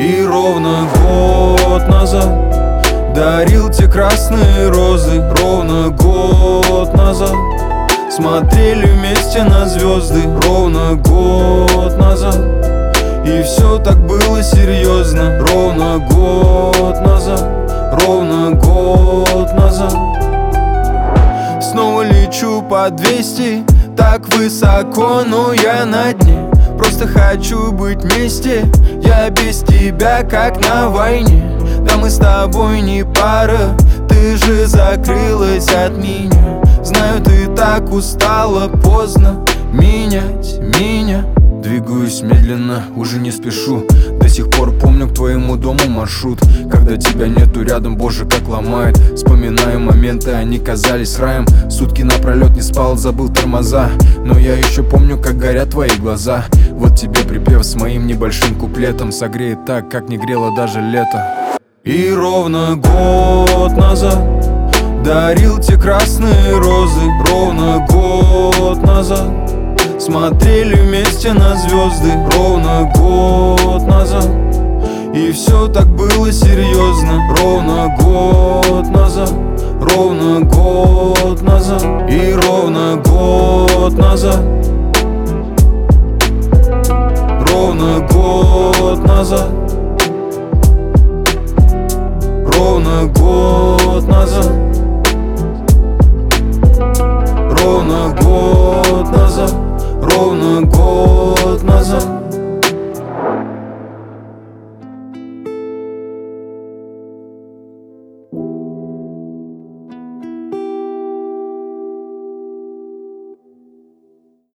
И ровно год назад дарил те красные розы. Ровно год назад смотрели вместе на звезды. Ровно год назад, и все так было серьезно. Ровно год назад, ровно год назад. Снова лечу по 200, так высоко, но я на дне. Просто хочу быть вместе, я без тебя как на войне. Да мы с тобой не пара, ты же закрылась от меня. Знаю, ты так устала, поздно менять меня. Двигаюсь медленно, уже не спешу. До сих пор помню к твоему дому маршрут. Когда тебя нету рядом, боже, как ломает. Вспоминаю моменты, они казались раем. Сутки напролет не спал, забыл тормоза. Но я еще помню, как горят твои глаза. Вот тебе припев с моим небольшим куплетом. Согреет так, как не грело даже лето. И ровно год назад дарил те красные розы. Ровно год назад смотрели вместе на звезды. Ровно год назад, и все так было серьезно. Ровно год назад, ровно год назад. И ровно год назад, ровно год назад, ровно год назад, ровно год назад, ровно год назад.